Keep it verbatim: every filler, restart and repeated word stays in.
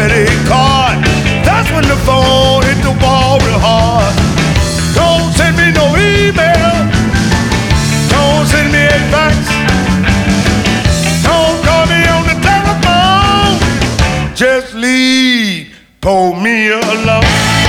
credit card. That's when the phone hit the wall real hard. Don't send me no email. Don't send me a fax. Don't call me on the telephone. Just leave, pull me alone.